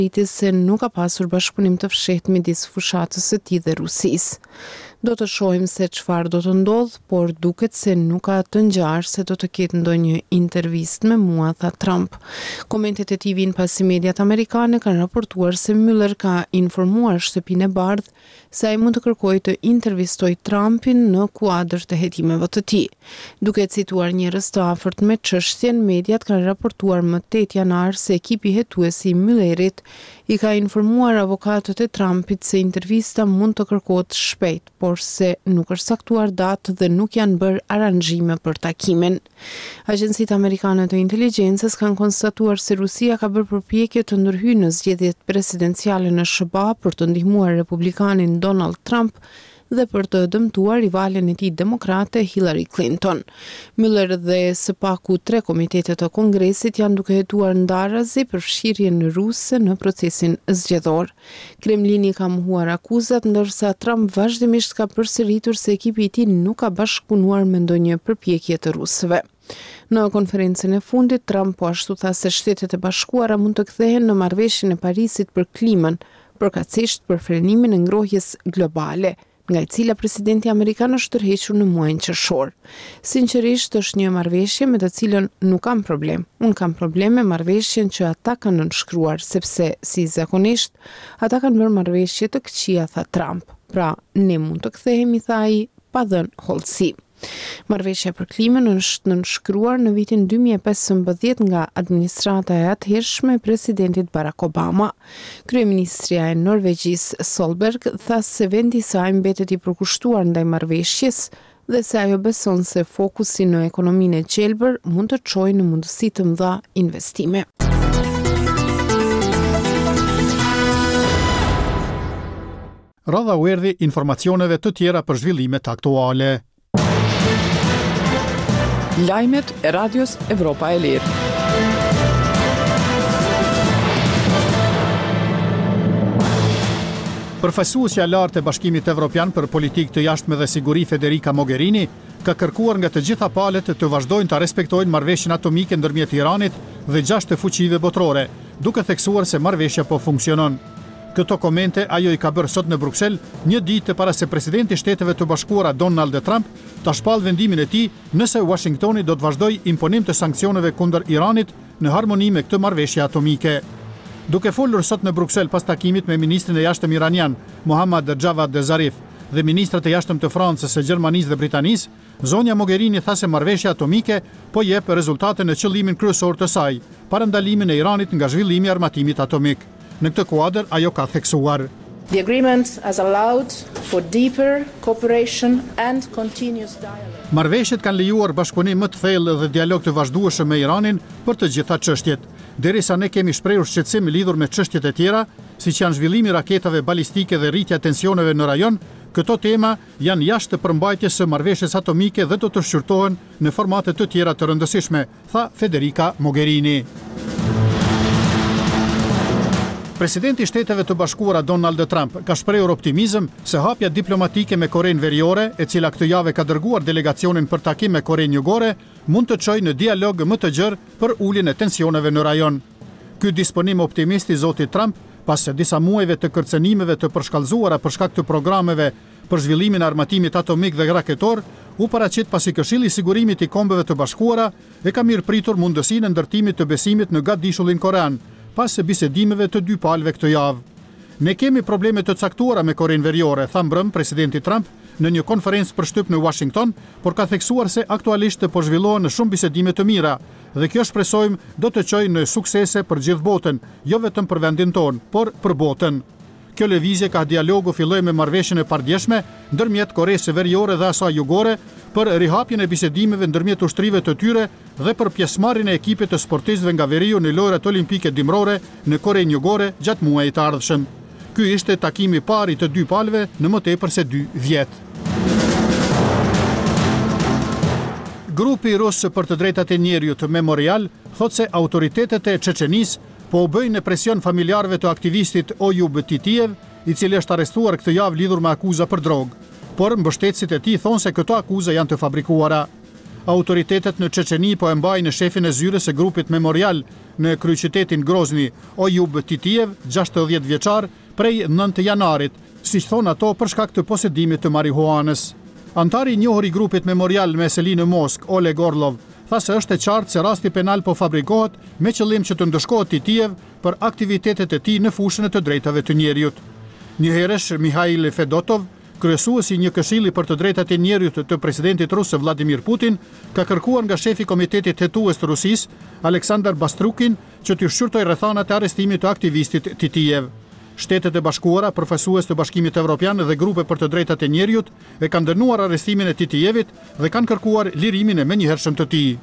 se nuk ka pasur bashkëpunim të fshehtë midis fushatës së tij dhe Rusisë. Do të shohim se çfarë do të ndodh, por duket se nuk ka të ngjarë se do të ketë ndonjë intervistë me mua, tha Trump. Komentet e tij vijnë pasi mediat amerikane kanë raportuar se Mueller ka informuar Shtëpinë e Bardhë se ai mund të kërkojë të intervistojë Trumpin në kuadër të hetimeve të tij. Duke cituar njerëz të afërt me çështjen, mediat kanë raportuar më 8 janar se ekipi hetues i Muellerit i ka informuar avokatët e Trumpit se intervista mund të kërkohet shpejt, por se nuk është saktuar datë dhe nuk janë bërë aranxhime për takimin. Agjencitë amerikane të inteligjencës kanë konstatuar se Rusia ka bërë përpjekje të ndërhyjë në zgjedhjet presidenciale në SBA për të ndihmuar republikanin Donald Trump dhe për të dëmtuar rivalen e tij demokrate Hillary Clinton. Mueller dhe së paku 3 komitete të Kongresit janë duke hetuar ndarazi për fshirjen ruse në procesin zgjedhor. Kremlini ka mohuar akuzat, ndërsa Trump vazhdimisht ka përsëritur se ekipi i tij nuk ka bashkëpunuar me ndonjë përpjekje të rusëve. Në konferencën e fundit, Trump po ashtu tha se Shtetet e Bashkuara mund të kthehen në marrëveshjen e Parisit për klimën, përkatësisht për frenimin e ngrohjes globale, nga e cila presidenti amerikan është tërhequr në muajin qershor. Sinqerisht, është një marrëveshje me të cilën nuk kam problem. Unë kam problem me marrëveshjen që ata kanë nënshkruar, sepse, si zakonisht, ata kanë bërë marrëveshje të këqija, tha Trump. Pra, ne mund të kthehemi, tha ai, pa dhënë hollësi. Marrëveshja për klimën është nënshkruar në vitin 2015 nga administrata e atëhershme e presidentit Barack Obama. Kryeministria e Norvegjisë Solberg tha se vendi i saj mbetet i përkushtuar ndaj marrëveshjes dhe se ajo beson se fokusi në ekonominë e gjelbër mund të çojë në mundësi të mëdha investime. Radha u erdhi informacioneve të tjera për zhvillimet aktuale. Lajmet e Radios Evropa e Lirë. Përfaqësuesja e lartë e Bashkimit Evropian për politikë të jashtme dhe siguri Federica Mogherini ka kërkuar nga të gjitha palët të vazhdojnë ta respektojnë marrëveshjen atomike ndërmjet Iranit dhe 6 fuqive botërore, duke theksuar se marrëveshja po funksionon. Këto komente ajo i ka bërë sot në Bruksel, një ditë para se presidenti i Shteteve të Bashkuara Donald Trump ta shpall vendimin e tij nëse Washingtoni do të vazhdojë imponim të sanksioneve kundër Iranit në harmoni me këtë marrëveshje atomike. Duke folur sot në Bruksel pas takimit me ministrin e jashtëm iranian Mohammad Javad Zarif dhe ministrat e jashtëm të Francës, së Gjermanisë dhe Britanisë, zonja Mogherini tha se marrëveshja atomike po jep rezultate në qëllimin kryesor të saj, parandalimin e Iranit nga zhvillimi i armatimit atomik. Në këtë kuadër ajo ka theksuar: The agreement has allowed for deeper cooperation and continuous dialogue. Marrëveshjet kanë lejuar bashkëpunim më të thellë dhe dialog të vazhdueshëm me Iranin për të gjitha çështjet, derisa ne kemi shprehur shqetësim lidhur me çështjet e tjera, siç janë zhvillimi i raketave balistike dhe rritja e tensioneve në rajon. Këto tema janë jashtë përmbajtjes së marrëveshjes atomike dhe do të shqyrtohen në formate të tjera të rëndësishme, tha Federica Mogherini. Presidenti i Shteteve të Bashkuara Donald Trump ka shprehur optimizëm se hapja diplomatike me Korenë Veriore, e cila këtë javë ka dërguar delegacionin për takim me Korenë Jugore, mund të çojë në dialog më të gjerë për uljen e tensioneve në rajon. Ky disponim optimist i zotit Trump, pas disa muajve të kërcënimeve të përshkallëzuara për shkak të programeve për zhvillimin e armatimit atomik dhe raketor, u paraqit pasi Këshilli i Sigurimit i Kombeve të Bashkuara e ka mirëpritur mundësinë e ndërtimit të besimit në gatdishullin korean, pas bisedimeve të dy palëve këtë javë. Ne kemi probleme të caktuara me Korenë Veriore, tha mbrëm presidenti Trump në një konferencë për shtyp në Washington, por ka theksuar se aktualisht po zhvillohen shumë bisedime të mira dhe kjo shpresojmë do të çojë në suksese për gjithë botën, jo vetëm për vendin tonë, por për botën. Kjo lëvizje ka dialogu filloi me marrëveshjen e pardjeshme ndërmjet Koresë Veriore dhe asaj Jugore për rihapjen e bisedimeve ndërmjet ushtrive të tyre dhe për pjesëmarrjen e ekipit të sportistëve nga Veriu në lojrat olimpike dimrore në Korenë Jugore gjatë muajit të ardhshëm. Ky ishte takimi i parë i të dy palëve në më tepër se 2 vjet. Grupi rus për të drejtat e njerëzit Memorial thotë se autoritetet e Çeçenisë po u bëjnë presion familjarëve të aktivistit Oyub Titiev, i cili është arrestuar këtë javë lidhur me akuza për drogë, por mbështetësit e tij thonë se këto akuza janë të fabrikuara. Autoritetet në Çeçeni po e mbajnë shefin e zyrës së grupit Memorial, në kryeqytetin Grozny, Oyub Titiev, 60 vjeçar, prej 9 janarit, siç thonë ato për shkak të posedimit të marihuanës. Antari i njohur i grupit Memorial me seli në Moskë, Oleg Orlov, tha se është e qartë se rasti penal po fabrikohet me qëllim që të ndëshkohet Titiev për aktivitetet e tij në fushën e të drejtave të njerëzit. Njëherësh Mikhail Fedotov, kryesuesi i një këshilli për të drejtat e njerëzit të presidentit rus Vladimir Putin, ka kërkuar nga shefi komitetit hetues të Rusisë, Aleksandar Bastrukin, që të shqyrtoj rrethanat e arrestimit të aktivistit Titiev. Shtetet e Bashkuara, përfaqësues të Bashkimit Evropian dhe grupe për të drejtat e njerëzit e kanë dënuar arrestimin e Titievit dhe kanë kërkuar lirimin e menjëhershëm të tij.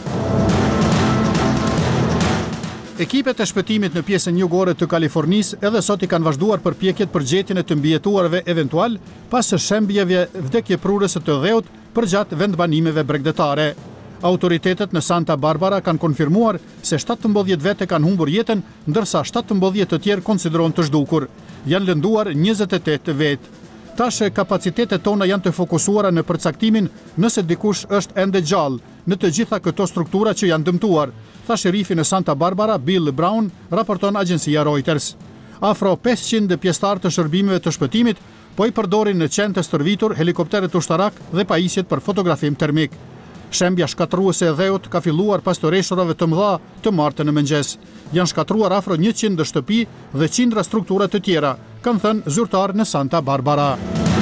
Ekipet e shpëtimit në pjesën jugore të Kalifornisë edhe sot i kanë vazhduar përpjekjet për gjetjen e të mbijetuarve eventual pas së shembjeve vdekjeprurëse të dheut përgjatë vendbanimeve bregdetare. Autoritetet në Santa Barbara kanë konfirmuar se 17 vete kanë humbur jetën, ndërsa 17 të tjerë konsiderohen të zhdukur. Janë lënduar 28 vetë. Tash kapacitetet tona janë të fokusuara në përcaktimin nëse dikush është ende gjallë në të gjitha këto struktura që janë dëmtuar, tha sherifi në Santa Barbara Bill Brown, raporton agjencia Reuters. Afro 500 pjesëtarë të shërbimeve të shpëtimit po i përdorin në qenë të stërvitur, helikopteret ushtarak dhe pajisjet për fotografim termik. Shembja shkatruese e dheut ka filluar pas të rreshturave të mëdha të martën në mëngjes. Janë shkatruar afro 100 shtëpi dhe qindra struktura të tjera, kanë thënë zyrtar në Santa Barbara.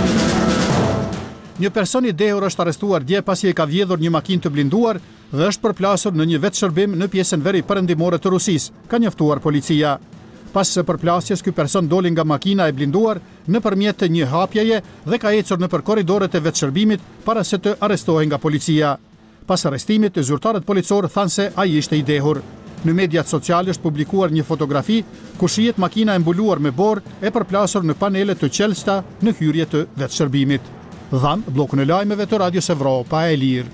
Një person i dehur është arrestuar dje pasi e ka vjedhur një makinë të blinduar dhe është përplasur në një vetëshërbim në pjesën veri perëndimore të Rusisë, ka njoftuar policia. Pas së përplasjes, ky person doli nga makina e blinduar nëpërmjet një hapjeje dhe ka ecur nëpër korridoret e vetëshërbimit para se të arrestohej nga policia. Pas arrestimit, zyrtarët policorë thanë se ai ishte i dehur. Në mediat sociale është publikuar një fotografi ku shihet makina e mbuluar me borë e përplasur në panele të qelsta në hyrje të vetëshërbimit. Dhan bllokun e lajmeve të Radios Evropa e Lirë.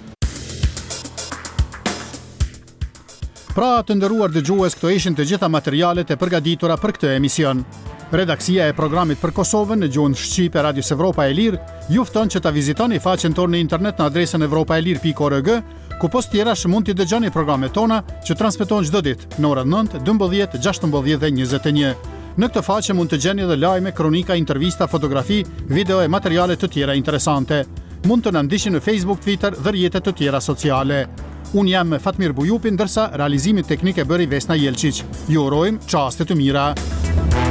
Pra, të nderuar dëgjues, këto ishin të gjitha materialet e përgatitura për këtë emision. Redaksia e programit për Kosovën në gjuhën shqipe Radios Evropa e Lirë ju fton që ta vizitoni faqen tonë në internet në adresën evropaelir.org, ku post tjerash mund t'i dëgjoni programet tona që transmeton çdo ditë në orën 9, 12, 16 dhe 21. Në këtë faqe mund të gjeni edhe lajme, kronika, intervista, fotografi, video e materiale të tjera interesante. Mund të na ndiqni në Facebook, Twitter dhe rrjetet të tjera sociale. Unë jam Fatmir Bujupi, ndërsa realizimin teknik e bëri Vesna Jelčić. Ju urojmë çaste të mira.